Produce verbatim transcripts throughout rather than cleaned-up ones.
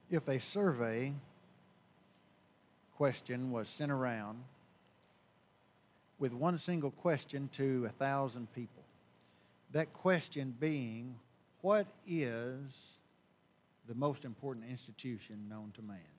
If a survey question was sent around with one single question to a thousand people, that question being, what is the most important institution known to man?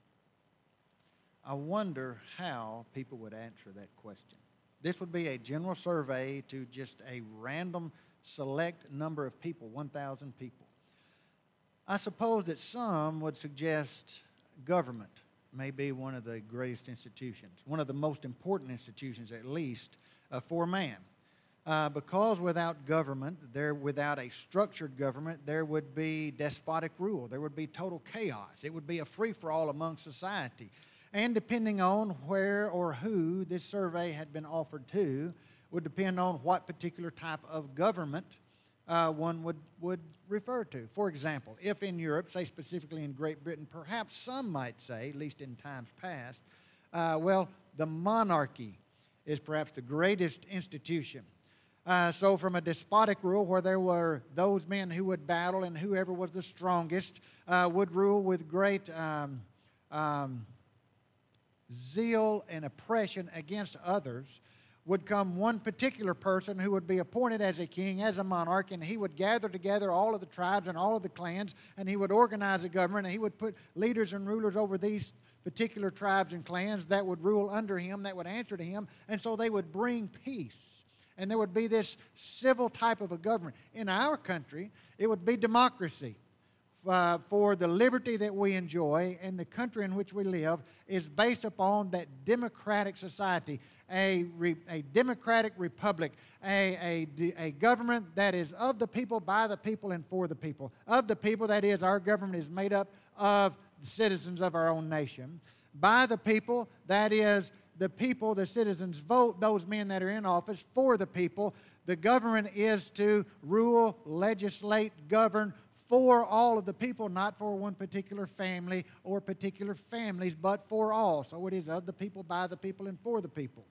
I wonder how people would answer that question. This would be a general survey to just a random select number of people, one thousand people. I suppose that some would suggest government may be one of the greatest institutions, one of the most important institutions at least uh, for man. Uh, because without government, there without a structured government, there would be despotic rule. There would be total chaos. It would be a free-for-all among society. And depending on where or who this survey had been offered to, would depend on what particular type of government uh, one would, would refer to. For example, if in Europe, say specifically in Great Britain, perhaps some might say, at least in times past, uh, well, the monarchy is perhaps the greatest institution. Uh, so from a despotic rule where there were those men who would battle and whoever was the strongest uh, would rule with great um, um, zeal and oppression against others, would come one particular person who would be appointed as a king, as a monarch, and he would gather together all of the tribes and all of the clans, and he would organize a government, and he would put leaders and rulers over these particular tribes and clans that would rule under him, that would answer to him, and so they would bring peace. And there would be this civil type of a government. In our country, it would be democracy. Uh, for the liberty that we enjoy and the country in which we live is based upon that democratic society, a, re, a democratic republic, a, a, a government that is of the people, by the people, and for the people. Of the people, that is, our government is made up of the citizens of our own nation. By the people, that is, the people, the citizens vote those men that are in office for the people. The government is to rule, legislate, govern for all of the people, not for one particular family or particular families, but for all. So it is of the people, by the people, and for the people.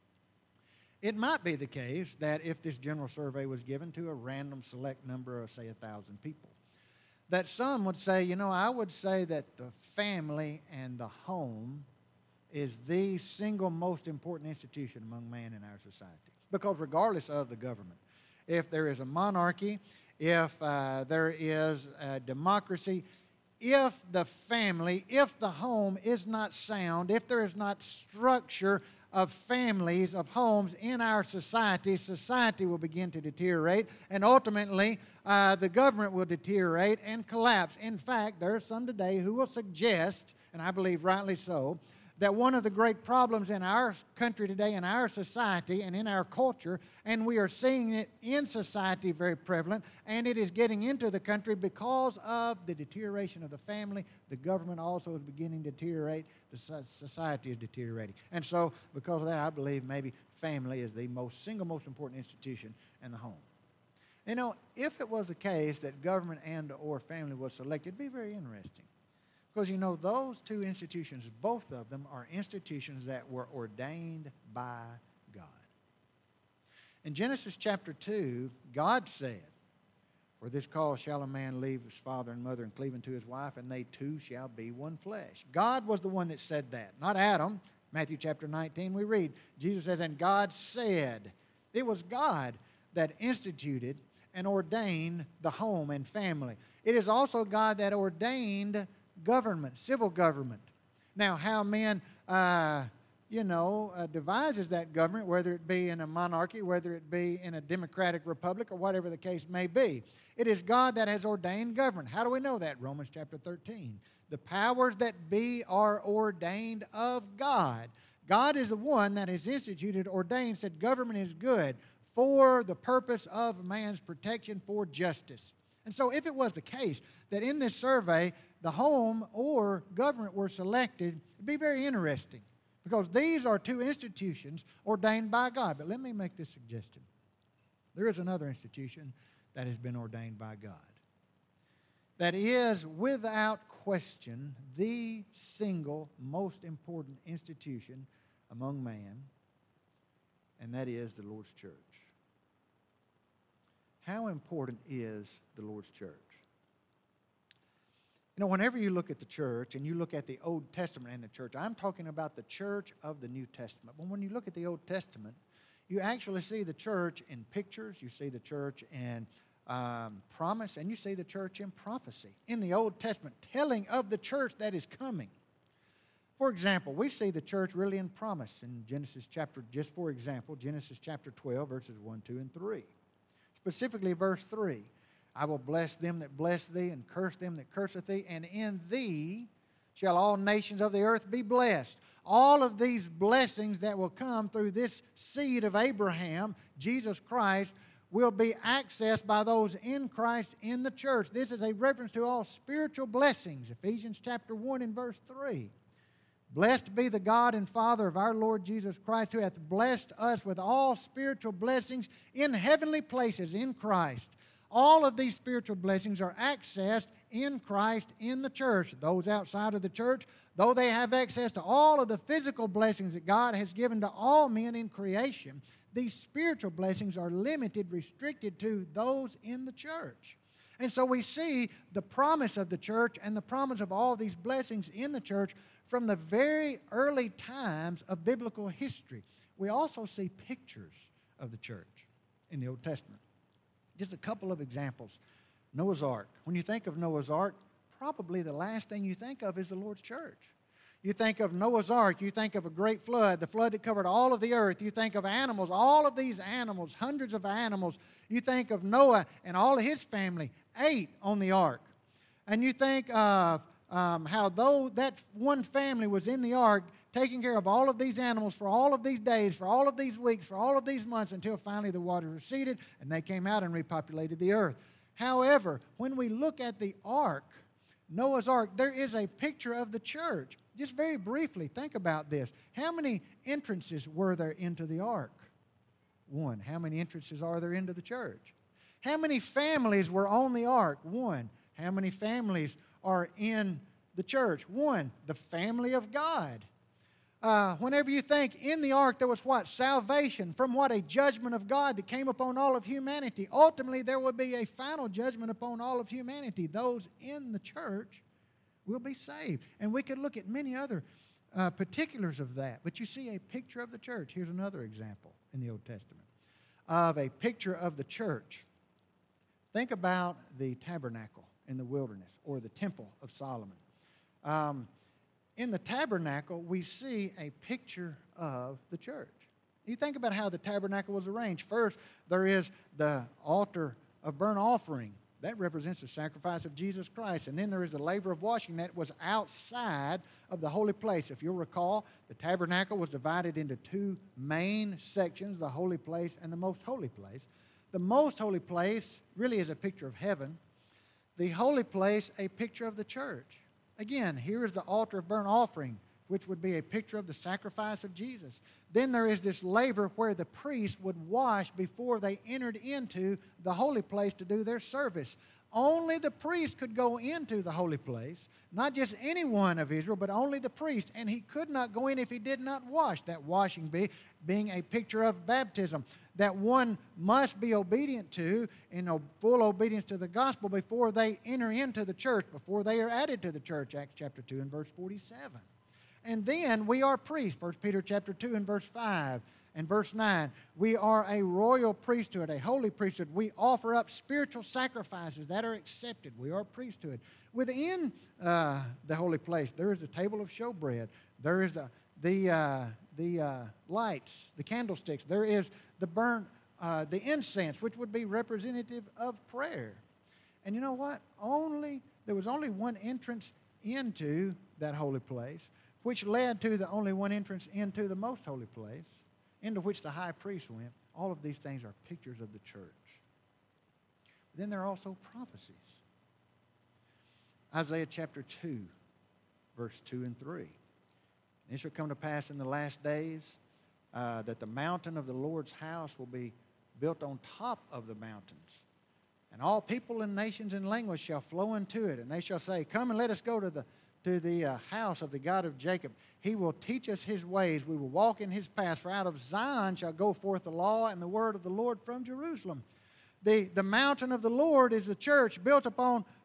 It might be the case that if this general survey was given to a random select number of, say, a thousand people, that some would say, you know, I would say that the family and the home is the single most important institution among man in our society. Because regardless of the government, if there is a monarchy, if uh, there is a democracy, if the family, if the home is not sound, if there is not structure of families, of homes in our society, society will begin to deteriorate, and ultimately uh, the government will deteriorate and collapse. In fact, there are some today who will suggest, and I believe rightly so, that one of the great problems in our country today, in our society, and in our culture, and we are seeing it in society very prevalent, and it is getting into the country because of the deterioration of the family. The government also is beginning to deteriorate. The society is deteriorating. And so, because of that, I believe maybe family is the most single most important institution in the home. You know, if it was the case that government and or family was selected, it'd be very interesting. Because, you know, those two institutions, both of them are institutions that were ordained by God. In Genesis chapter two, God said, "For this cause shall a man leave his father and mother and cleave unto his wife, and they two shall be one flesh." God was the one that said that, not Adam. Matthew chapter nineteen, we read, Jesus says, "And God said." It was God that instituted and ordained the home and family. It is also God that ordained government, civil government. Now, how man, uh, you know, uh, devises that government, whether it be in a monarchy, whether it be in a democratic republic, or whatever the case may be, it is God that has ordained government. How do we know that? Romans chapter thirteen. The powers that be are ordained of God. God is the one that has instituted, ordained, said government is good for the purpose of man's protection, for justice. And so if it was the case that in this survey the home or government were selected, it would be very interesting because these are two institutions ordained by God. But let me make this suggestion. There is another institution that has been ordained by God that is without question the single most important institution among man, and that is the Lord's church. How important is the Lord's church? You know, whenever you look at the church and you look at the Old Testament and the church, I'm talking about the church of the New Testament. But when you look at the Old Testament, you actually see the church in pictures, you see the church in um, promise, and you see the church in prophecy. In the Old Testament, telling of the church that is coming. For example, we see the church really in promise in Genesis chapter, just for example, Genesis chapter twelve, verses one, two, and three. Specifically, verse three. I will bless them that bless thee, and curse them that curseth thee, and in thee shall all nations of the earth be blessed. All of these blessings that will come through this seed of Abraham, Jesus Christ, will be accessed by those in Christ in the church. This is a reference to all spiritual blessings, Ephesians chapter one and verse three. Blessed be the God and Father of our Lord Jesus Christ, who hath blessed us with all spiritual blessings in heavenly places in Christ. All of these spiritual blessings are accessed in Christ in the church. Those outside of the church, though they have access to all of the physical blessings that God has given to all men in creation, these spiritual blessings are limited, restricted to those in the church. And so we see the promise of the church and the promise of all these blessings in the church from the very early times of biblical history. We also see pictures of the church in the Old Testament. Just a couple of examples. Noah's Ark. When you think of Noah's Ark, probably the last thing you think of is the Lord's church. You think of Noah's Ark, you think of a great flood, the flood that covered all of the earth. You think of animals, all of these animals, hundreds of animals. You think of Noah and all of his family, eight on the ark. And you think of um, how though that one family was in the ark, taking care of all of these animals for all of these days, for all of these weeks, for all of these months, until finally the waters receded and they came out and repopulated the earth. However, when we look at the ark, Noah's Ark, there is a picture of the church. Just very briefly, think about this. How many entrances were there into the ark? One. How many entrances are there into the church? How many families were on the ark? One. How many families are in the church? One. The family of God. Uh, whenever you think in the ark there was what? Salvation from what? A judgment of God that came upon all of humanity. Ultimately, there will be a final judgment upon all of humanity. Those in the church will be saved. And we could look at many other uh, particulars of that. But you see a picture of the church. Here's another example in the Old Testament of a picture of the church. Think about the tabernacle in the wilderness or the temple of Solomon. Um, In the tabernacle, we see a picture of the church. You think about how the tabernacle was arranged. First, there is the altar of burnt offering. That represents the sacrifice of Jesus Christ. And then there is the laver of washing that was outside of the holy place. If you'll recall, the tabernacle was divided into two main sections, the holy place and the most holy place. The most holy place really is a picture of heaven. The holy place, a picture of the church. Again, here is the altar of burnt offering, which would be a picture of the sacrifice of Jesus. Then there is this laver where the priest would wash before they entered into the holy place to do their service. Only the priest could go into the holy place, not just any one of Israel, but only the priest. And he could not go in if he did not wash, that washing be, being a picture of baptism, that one must be obedient to in full obedience to the gospel before they enter into the church, before they are added to the church, Acts chapter two and verse forty-seven. And then we are priests, First Peter chapter two and verse five and verse nine. We are a royal priesthood, a holy priesthood. We offer up spiritual sacrifices that are accepted. We are a priesthood. Within uh, the holy place, there is a table of showbread. There is the, the, uh, the uh, lights, the candlesticks. There is the burnt, uh, the incense, which would be representative of prayer. And you know what? Only there was only one entrance into that holy place, which led to the only one entrance into the most holy place, into which the high priest went. All of these things are pictures of the church. Then there are also prophecies. Isaiah chapter two, verse two and three. And it shall come to pass in the last days uh, that the mountain of the Lord's house will be built on top of the mountains. And all people and nations and languages shall flow into it. And they shall say, come and let us go to the to the uh, house of the God of Jacob. He will teach us his ways. We will walk in his paths. For out of Zion shall go forth the law and the word of the Lord from Jerusalem. The, the mountain of the Lord is the church built upon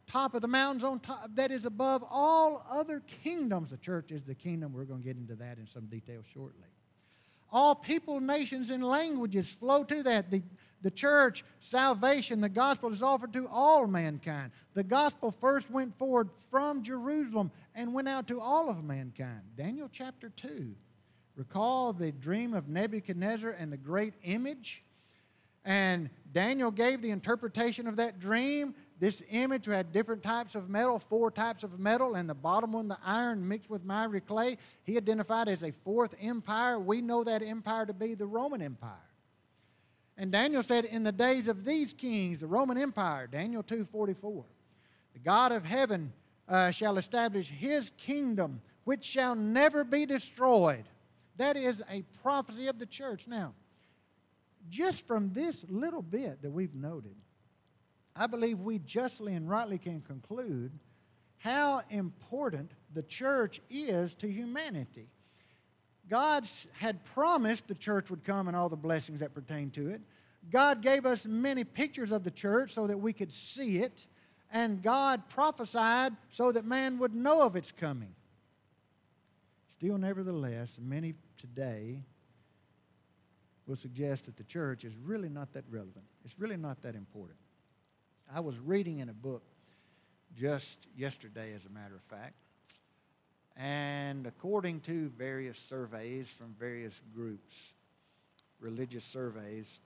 top of the mountains on top, that is above all other kingdoms. The church is the kingdom. We're going to get into that in some detail shortly. All people, nations, and languages flow to that. The, the church, salvation, the gospel is offered to all mankind. The gospel first went forward from Jerusalem and went out to all of mankind. Daniel chapter two. Recall the dream of Nebuchadnezzar and the great image? And Daniel gave the interpretation of that dream. This image had different types of metal, four types of metal, and the bottom one, the iron mixed with miry clay, he identified as a fourth empire. We know that empire to be the Roman Empire. And Daniel said, in the days of these kings, the Roman Empire, Daniel two forty-four, the God of heaven uh, shall establish his kingdom, which shall never be destroyed. That is a prophecy of the church. Now, just from this little bit that we've noted, I believe we justly and rightly can conclude how important the church is to humanity. God had promised the church would come and all the blessings that pertain to it. God gave us many pictures of the church so that we could see it, and God prophesied so that man would know of its coming. Still, nevertheless, many today will suggest that the church is really not that relevant. It's really not that important. I was reading in a book just yesterday, as a matter of fact, and according to various surveys from various groups, religious surveys,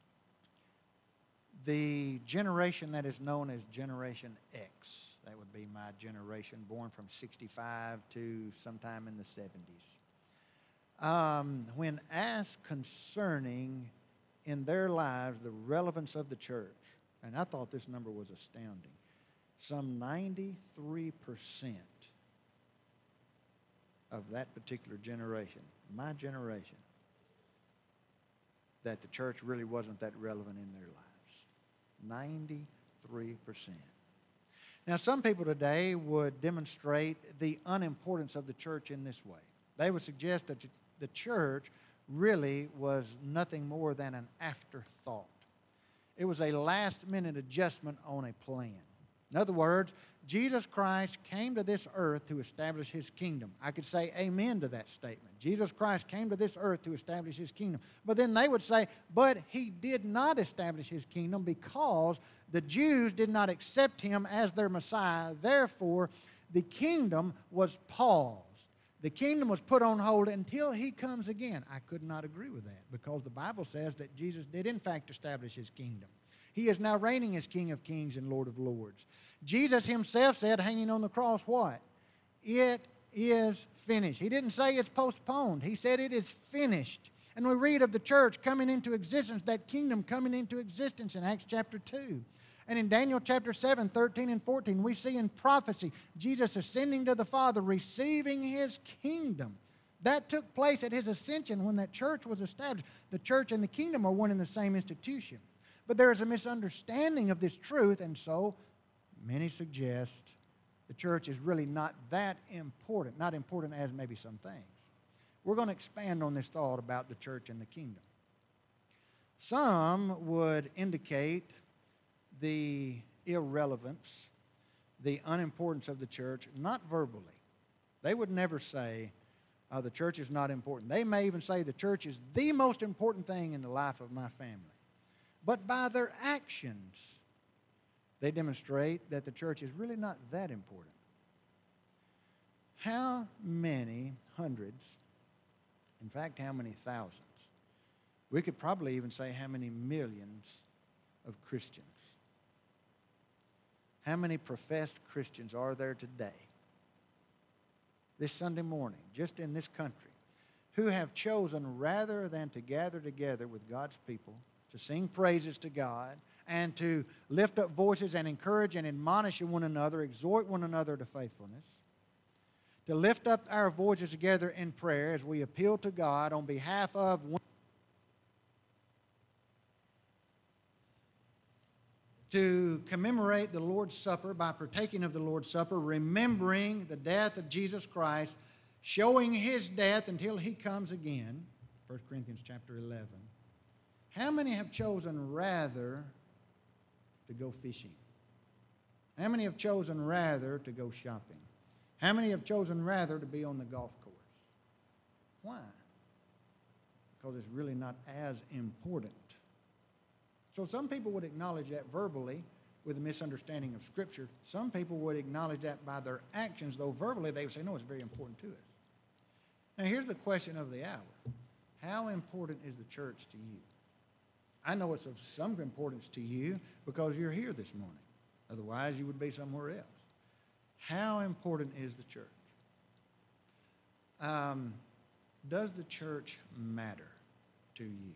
the generation that is known as Generation X, that would be my generation, born from sixty-five to sometime in the seventies, um, when asked concerning in their lives the relevance of the church, and I thought this number was astounding, some ninety-three percent of that particular generation, my generation, that the church really wasn't that relevant in their lives. ninety-three percent. Now, some people today would demonstrate the unimportance of the church in this way. They would suggest that the church really was nothing more than an afterthought. It was a last-minute adjustment on a plan. In other words, Jesus Christ came to this earth to establish his kingdom. I could say amen to that statement. Jesus Christ came to this earth to establish his kingdom. But then they would say, but he did not establish his kingdom because the Jews did not accept him as their Messiah. Therefore, the kingdom was paused. The kingdom was put on hold until he comes again. I could not agree with that because the Bible says that Jesus did in fact establish his kingdom. He is now reigning as King of Kings and Lord of Lords. Jesus himself said, hanging on the cross, what? It is finished. He didn't say it's postponed. He said it is finished. And we read of the church coming into existence, that kingdom coming into existence in Acts chapter two. And in Daniel chapter seven, thirteen and fourteen, we see in prophecy Jesus ascending to the Father, receiving his kingdom. That took place at his ascension when that church was established. The church and the kingdom are one and the same institution. But there is a misunderstanding of this truth, and so many suggest the church is really not that important, not important as maybe some things. We're going to expand on this thought about the church and the kingdom. Some would indicate the irrelevance, the unimportance of the church, not verbally. They would never say, uh, the church is not important. They may even say the church is the most important thing in the life of my family. But by their actions, they demonstrate that the church is really not that important. How many hundreds, in fact, how many thousands, we could probably even say how many millions of Christians, how many professed Christians are there today, this Sunday morning, just in this country, who have chosen rather than to gather together with God's people to sing praises to God and to lift up voices and encourage and admonish one another, exhort one another to faithfulness, to lift up our voices together in prayer as we appeal to God on behalf of one, to commemorate the Lord's Supper by partaking of the Lord's Supper, remembering the death of Jesus Christ, showing his death until he comes again, First Corinthians chapter eleven. How many have chosen rather to go fishing? How many have chosen rather to go shopping? How many have chosen rather to be on the golf course? Why? Because it's really not as important. So some people would acknowledge that verbally with a misunderstanding of Scripture. Some people would acknowledge that by their actions, though verbally they would say, no, it's very important to us. Now here's the question of the hour. How important is the church to you? I know it's of some importance to you because you're here this morning. Otherwise, you would be somewhere else. How important is the church? Um, does the church matter to you?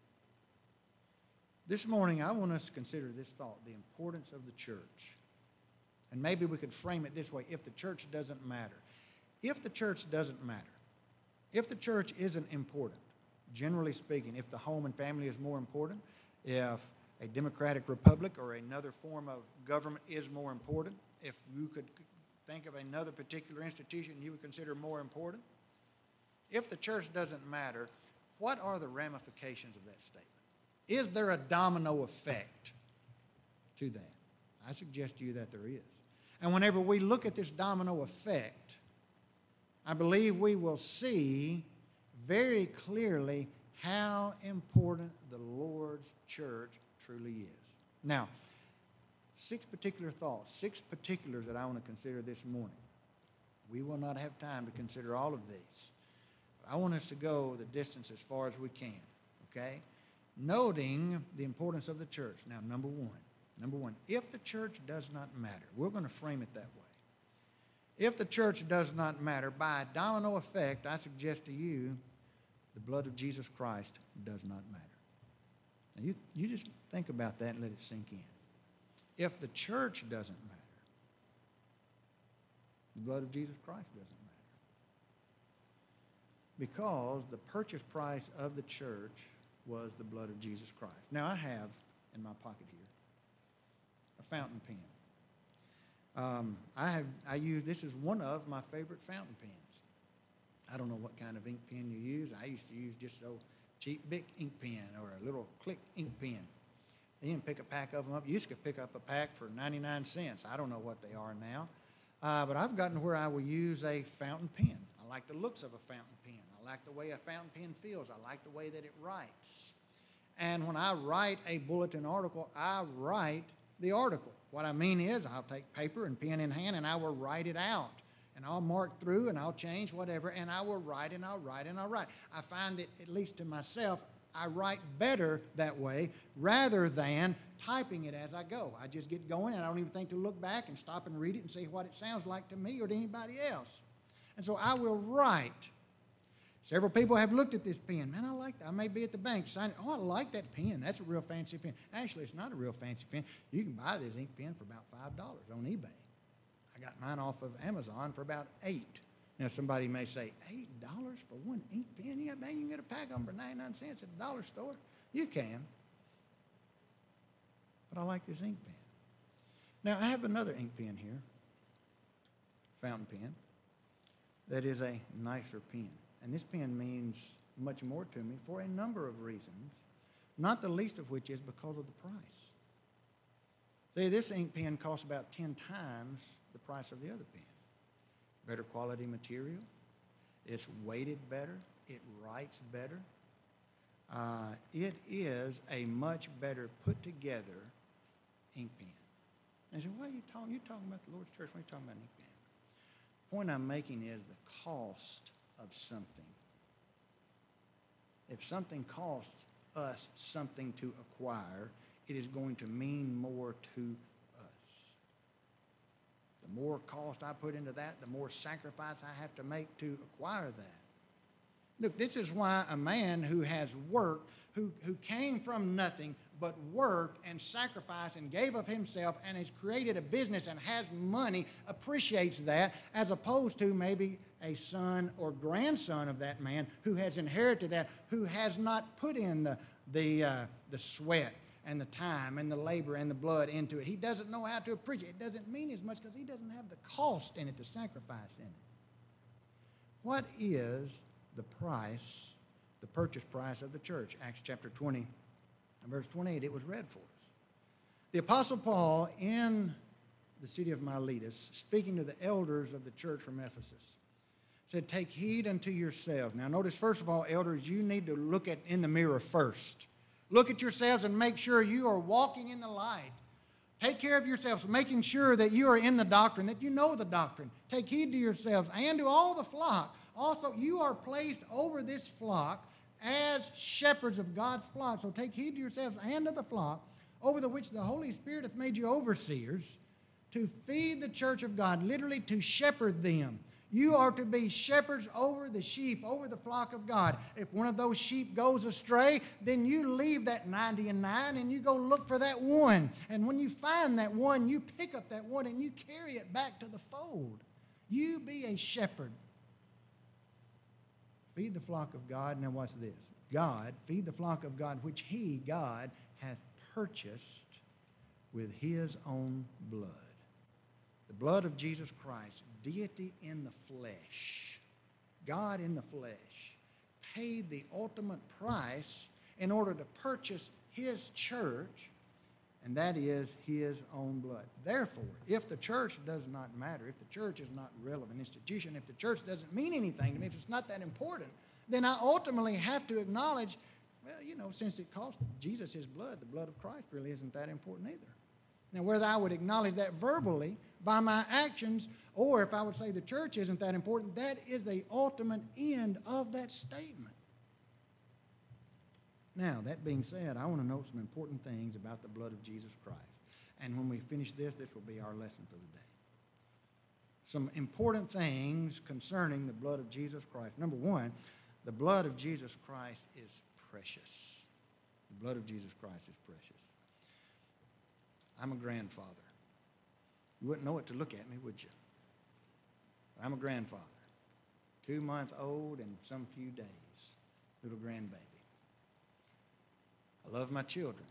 This morning, I want us to consider this thought, the importance of the church. And maybe we could frame it this way, if the church doesn't matter. If the church doesn't matter, if the church isn't important, generally speaking, if the home and family is more important, if a democratic republic or another form of government is more important, if you could think of another particular institution you would consider more important, if the church doesn't matter, what are the ramifications of that statement? Is there a domino effect to that? I suggest to you that there is. And whenever we look at this domino effect, I believe we will see very clearly how important the Lord's church truly is. Now, six particular thoughts, six particulars that I want to consider this morning. We will not have time to consider all of these. I want us to go the distance as far as we can, okay? Noting the importance of the church. Now, number one, number one, if the church does not matter, we're going to frame it that way. If the church does not matter, by a domino effect, I suggest to you, the blood of Jesus Christ does not matter. Now, you, you just think about that and let it sink in. If the church doesn't matter, the blood of Jesus Christ doesn't matter. Because the purchase price of the church was the blood of Jesus Christ. Now, I have in my pocket here a fountain pen. Um, I have I use this is one of my favorite fountain pens. I don't know what kind of ink pen you use. I used to use just a cheap big ink pen or a little click ink pen. You can pick a pack of them up. You used to pick up a pack for ninety-nine cents. I don't know what they are now. Uh, but I've gotten where I will use a fountain pen. I like the looks of a fountain pen. I like the way a fountain pen feels. I like the way that it writes. And when I write a bulletin article, I write the article. What I mean is I'll take paper and pen in hand and I will write it out. And I'll mark through and I'll change whatever and I will write and I'll write and I'll write. I find that, at least to myself, I write better that way rather than typing it as I go. I just get going and I don't even think to look back and stop and read it and see what it sounds like to me or to anybody else. And so I will write. Several people have looked at this pen. Man, I like that. I may be at the bank signing. Oh, I like that pen. That's a real fancy pen. Actually, it's not a real fancy pen. You can buy this ink pen for about five dollars on eBay. I got mine off of Amazon for about eight. Now, somebody may say, eight dollars for one ink pen? Yeah, man, you can get a pack of them for ninety-nine cents at the dollar store. You can. But I like this ink pen. Now, I have another ink pen here, fountain pen, that is a nicer pen. And this pen means much more to me for a number of reasons, not the least of which is because of the price. See, this ink pen costs about ten times the price of the other pen. Better quality material. It's weighted better. It writes better. Uh, it is a much better put together ink pen. And so, what are you talking? You're talking about the Lord's church. What are you talking about ink pen? The point I'm making is the cost of something. If something costs us something to acquire, it is going to mean more to us. The more cost I put into that, the more sacrifice I have to make to acquire that. Look, this is why a man who has worked, who, who came from nothing, but worked and sacrificed and gave of himself and has created a business and has money, appreciates that, as opposed to maybe a son or grandson of that man who has inherited that, who has not put in the, the, uh, the sweat and the time and the labor and the blood into it. He doesn't know how to appreciate it. It doesn't mean as much because he doesn't have the cost in it, the sacrifice in it. What is the price, the purchase price of the church? Acts chapter twenty, verse twenty-eight, it was read for us. The Apostle Paul, in the city of Miletus, speaking to the elders of the church from Ephesus, said, take heed unto yourselves. Now notice, first of all, elders, you need to look at in the mirror first. Look at yourselves and make sure you are walking in the light. Take care of yourselves, making sure that you are in the doctrine, that you know the doctrine. Take heed to yourselves and to all the flock. Also, you are placed over this flock as shepherds of God's flock. So take heed to yourselves and to the flock, over the which the Holy Spirit hath made you overseers, to feed the church of God, literally to shepherd them. You are to be shepherds over the sheep, over the flock of God. If one of those sheep goes astray, then you leave that ninety and nine and you go look for that one. And when you find that one, you pick up that one and you carry it back to the fold. You be a shepherd. Feed the flock of God. Now watch this. God, feed the flock of God, which he, God, hath purchased with his own blood. The blood of Jesus Christ, deity in the flesh, God in the flesh, paid the ultimate price in order to purchase his church, and that is his own blood. Therefore, if the church does not matter, if the church is not a relevant institution, if the church doesn't mean anything to me, if it's not that important, then I ultimately have to acknowledge, well, you know, since it cost Jesus his blood, the blood of Christ really isn't that important either. Now, whether I would acknowledge that verbally by my actions, or if I would say the church isn't that important, that is the ultimate end of that statement. Now, that being said, I want to note some important things about the blood of Jesus Christ. And when we finish this, this will be our lesson for the day. Some important things concerning the blood of Jesus Christ. Number one, the blood of Jesus Christ is precious. The blood of Jesus Christ is precious. I'm a grandfather. You wouldn't know what to look at me, would you? I'm a grandfather. Two months old and some few days. Little grandbaby. I love my children.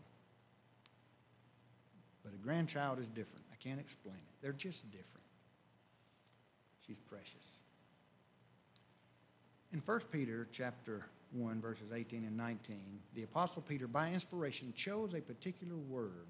But a grandchild is different. I can't explain it. They're just different. She's precious. In First Peter chapter one, verses eighteen and nineteen, the Apostle Peter, by inspiration, chose a particular word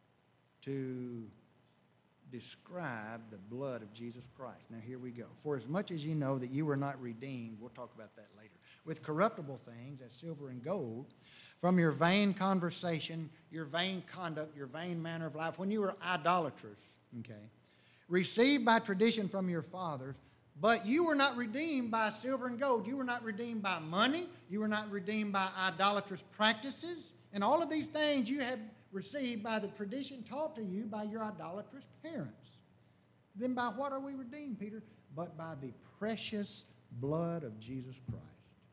to describe the blood of Jesus Christ. Now here we go. For as much as ye know that you were not redeemed, we'll talk about that later, with corruptible things as silver and gold, from your vain conversation, your vain conduct, your vain manner of life, when you were idolaters, okay, received by tradition from your fathers, but you were not redeemed by silver and gold. You were not redeemed by money. You were not redeemed by idolatrous practices. And all of these things you have received by the tradition taught to you by your idolatrous parents. Then by what are we redeemed, Peter? But by the precious blood of Jesus Christ,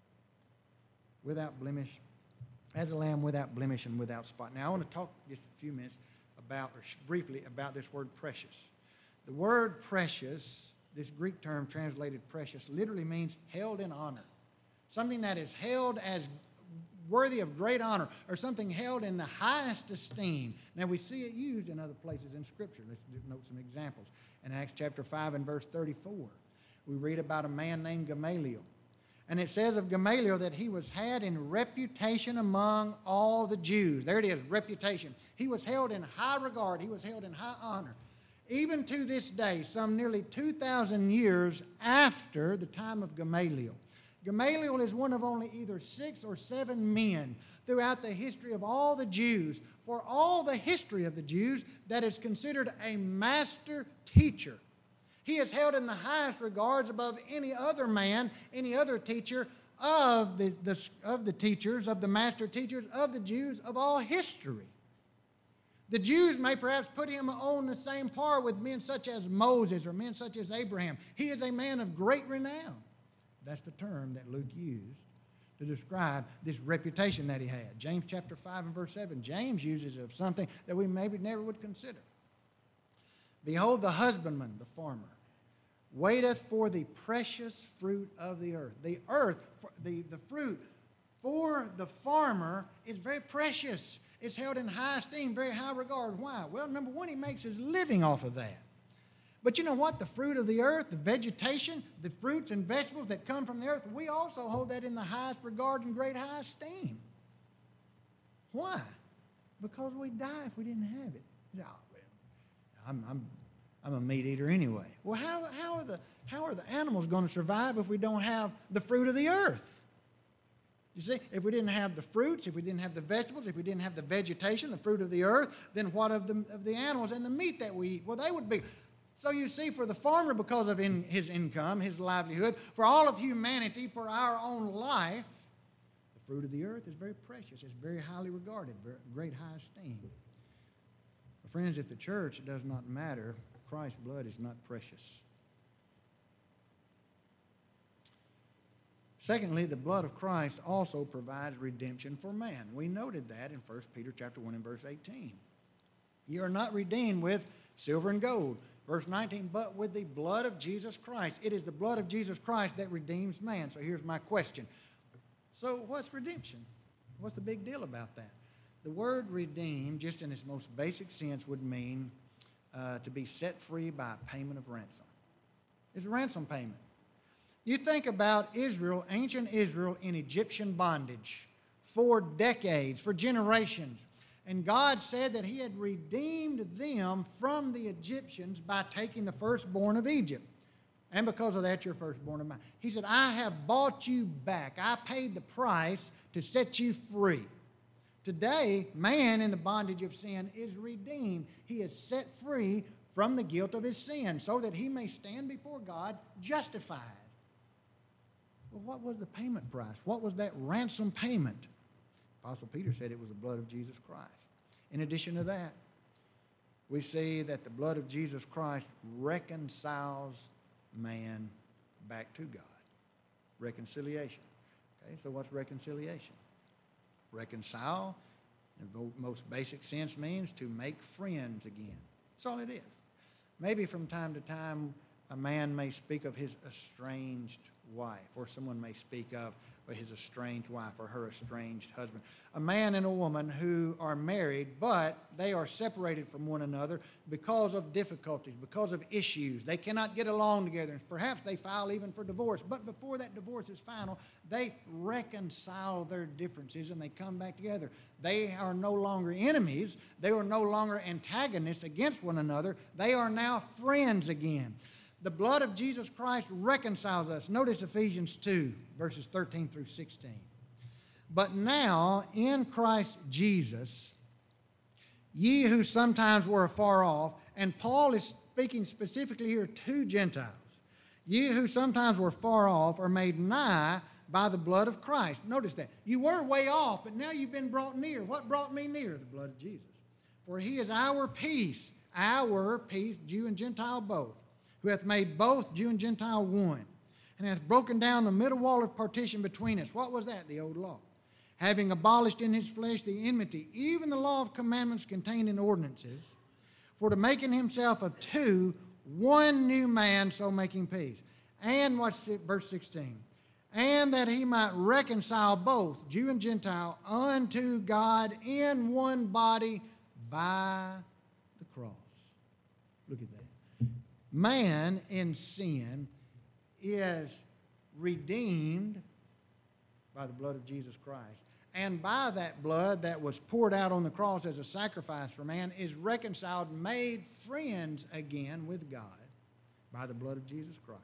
without blemish, as a lamb without blemish and without spot. Now I want to talk just a few minutes about, or briefly, about this word precious. The word precious, this Greek term translated precious, literally means held in honor. Something that is held as worthy of great honor, or something held in the highest esteem. Now we see it used in other places in Scripture. Let's note some examples. In Acts chapter five and verse thirty-four, we read about a man named Gamaliel. And it says of Gamaliel that he was had in reputation among all the Jews. There it is, reputation. He was held in high regard. He was held in high honor. Even to this day, some nearly two thousand years after the time of Gamaliel. Gamaliel is one of only either six or seven men throughout the history of all the Jews, for all the history of the Jews, that is considered a master teacher. He is held in the highest regards above any other man, any other teacher of the, the, of the teachers, of the master teachers of the Jews of all history. The Jews may perhaps put him on the same par with men such as Moses or men such as Abraham. He is a man of great renown. That's the term that Luke used to describe this reputation that he had. James chapter five and verse seven, James uses of something that we maybe never would consider. Behold, the husbandman, the farmer, waiteth for the precious fruit of the earth. The earth, the, the fruit for the farmer is very precious. It's held in high esteem, very high regard. Why? Well, number one, he makes his living off of that. But you know what? The fruit of the earth, the vegetation, the fruits and vegetables that come from the earth, we also hold that in the highest regard and great high esteem. Why? Because we'd die if we didn't have it. No, I'm, I'm, I'm a meat eater anyway. Well, how, how, are the, how are the animals going to survive if we don't have the fruit of the earth? You see, if we didn't have the fruits, if we didn't have the vegetables, if we didn't have the vegetation, the fruit of the earth, then what of the, of the animals and the meat that we eat? Well, they would be. So you see, for the farmer, because of in, his income, his livelihood, for all of humanity, for our own life, the fruit of the earth is very precious. It's very highly regarded, very, great high esteem. But friends, if the church does not matter, Christ's blood is not precious. Secondly, the blood of Christ also provides redemption for man. We noted that in First Peter chapter one and verse eighteen. You are not redeemed with silver and gold. Verse nineteen, but with the blood of Jesus Christ. It is the blood of Jesus Christ that redeems man. So here's my question. So what's redemption? What's the big deal about that? The word redeem, just in its most basic sense, would mean uh, to be set free by a payment of ransom. It's a ransom payment. You think about Israel, ancient Israel, in Egyptian bondage for decades, for generations. And God said that he had redeemed them from the Egyptians by taking the firstborn of Egypt. And because of that, you're firstborn of mine. He said, I have bought you back. I paid the price to set you free. Today, man in the bondage of sin is redeemed. He is set free from the guilt of his sin so that he may stand before God justified. Well, what was the payment price? What was that ransom payment? Apostle Peter said it was the blood of Jesus Christ. In addition to that, we see that the blood of Jesus Christ reconciles man back to God. Reconciliation. Okay, so what's reconciliation? Reconcile, in the most basic sense, means to make friends again. That's all it is. Maybe from time to time, a man may speak of his estranged wife, or someone may speak of his estranged wife or her estranged husband. A man and a woman who are married, but they are separated from one another because of difficulties, because of issues. They cannot get along together. Perhaps they file even for divorce. But before that divorce is final, they reconcile their differences and they come back together. They are no longer enemies. They are no longer antagonists against one another. They are now friends again. The blood of Jesus Christ reconciles us. Notice Ephesians two, verses thirteen through sixteen. But now, in Christ Jesus, ye who sometimes were afar off, and Paul is speaking specifically here to Gentiles, ye who sometimes were far off are made nigh by the blood of Christ. Notice that. You were way off, but now you've been brought near. What brought me near? The blood of Jesus. For he is our peace, our peace, Jew and Gentile both, who hath made both Jew and Gentile one, and hath broken down the middle wall of partition between us. What was that? The old law. Having abolished in his flesh the enmity, even the law of commandments contained in ordinances, for to make in himself of two one new man, so making peace. And what's it, verse sixteen? And that he might reconcile both, Jew and Gentile, unto God in one body by the cross. Look at that. Man in sin is redeemed by the blood of Jesus Christ. And by that blood that was poured out on the cross as a sacrifice for man is reconciled, made friends again with God by the blood of Jesus Christ.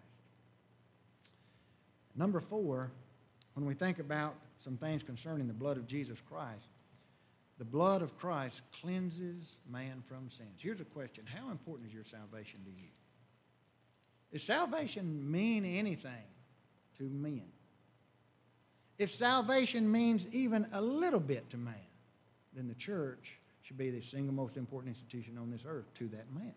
Number four, when we think about some things concerning the blood of Jesus Christ, the blood of Christ cleanses man from sins. Here's a question. How important is your salvation to you? Does salvation mean anything to men? If salvation means even a little bit to man, then the church should be the single most important institution on this earth to that man.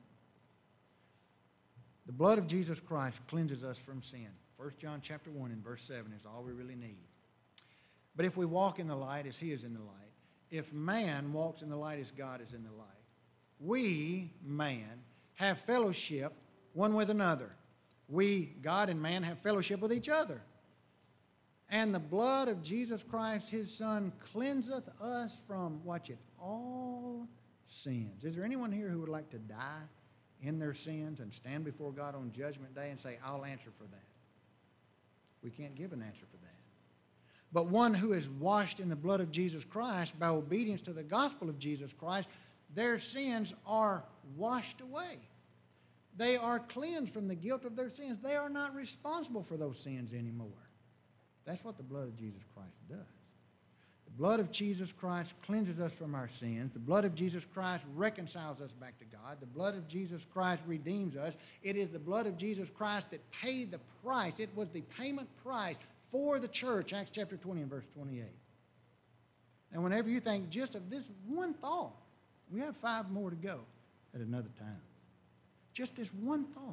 The blood of Jesus Christ cleanses us from sin. First John chapter one and verse seven is all we really need. But if we walk in the light as he is in the light, if man walks in the light as God is in the light, we, man, have fellowship one with another. We, God and man, have fellowship with each other. And the blood of Jesus Christ, his Son, cleanseth us from, watch it, all sins. Is there anyone here who would like to die in their sins and stand before God on Judgment Day and say, I'll answer for that? We can't give an answer for that. But one who is washed in the blood of Jesus Christ by obedience to the gospel of Jesus Christ, their sins are washed away. They are cleansed from the guilt of their sins. They are not responsible for those sins anymore. That's what the blood of Jesus Christ does. The blood of Jesus Christ cleanses us from our sins. The blood of Jesus Christ reconciles us back to God. The blood of Jesus Christ redeems us. It is the blood of Jesus Christ that paid the price. It was the payment price for the church, Acts chapter twenty and verse twenty-eight. And whenever you think just of this one thought, we have five more to go at another time. Just this one thought.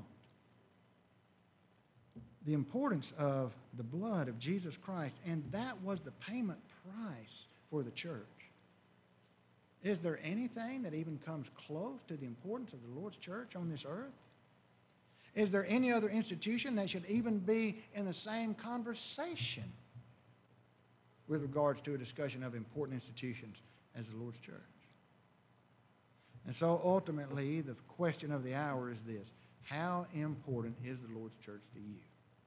The importance of the blood of Jesus Christ, and that was the payment price for the church. Is there anything that even comes close to the importance of the Lord's church on this earth? Is there any other institution that should even be in the same conversation with regards to a discussion of important institutions as the Lord's church? And so ultimately, the question of the hour is this: how important is the Lord's church to you?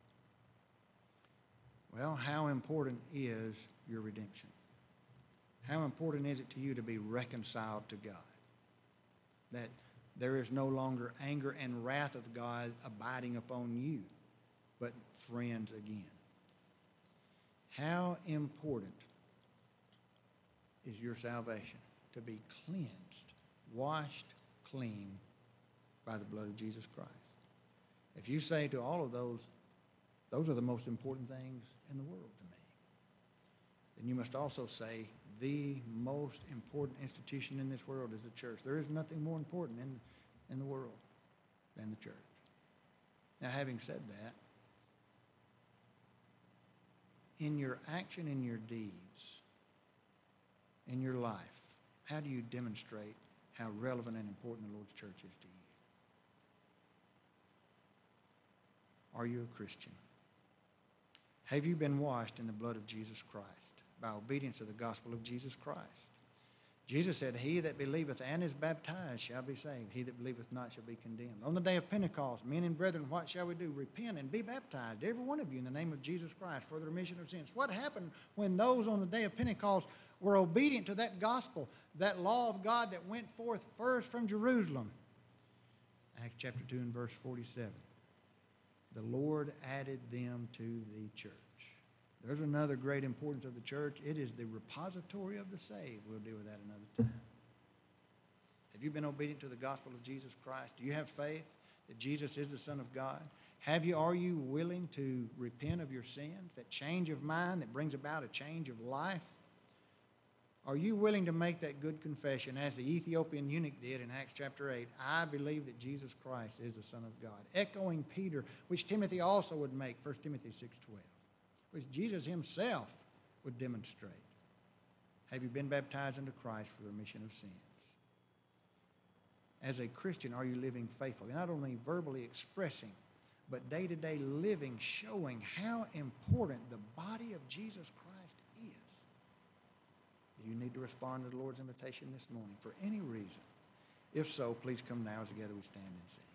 Well, how important is your redemption? How important is it to you to be reconciled to God? That there is no longer anger and wrath of God abiding upon you, but friends again. How important is your salvation? To be cleansed, washed clean by the blood of Jesus Christ. If you say to all of those, those are the most important things in the world to me, then you must also say the most important institution in this world is the church. There is nothing more important in, in the world than the church. Now, having said that, in your action, in your deeds, in your life, how do you demonstrate how relevant and important the Lord's church is to you? Are you a Christian? Have you been washed in the blood of Jesus Christ by obedience to the gospel of Jesus Christ? Jesus said, "He that believeth and is baptized shall be saved. He that believeth not shall be condemned." On the day of Pentecost, men and brethren, what shall we do? Repent and be baptized, every one of you, in the name of Jesus Christ for the remission of sins. What happened when those on the day of Pentecost were obedient to that gospel, that law of God that went forth first from Jerusalem? Acts chapter two and verse forty-seven. The Lord added them to the church. There's another great importance of the church. It is the repository of the saved. We'll deal with that another time. Have you been obedient to the gospel of Jesus Christ? Do you have faith that Jesus is the Son of God? Have you, are you willing to repent of your sins, that change of mind that brings about a change of life? Are you willing to make that good confession as the Ethiopian eunuch did in Acts chapter eight? I believe that Jesus Christ is the Son of God. Echoing Peter, which Timothy also would make, First Timothy six twelve, which Jesus himself would demonstrate. Have you been baptized into Christ for the remission of sins? As a Christian, are you living faithfully? Not only verbally expressing, but day-to-day living, showing how important the body of Jesus Christ is. Do you need to respond to the Lord's invitation this morning for any reason? If so, please come now as together we stand and sing.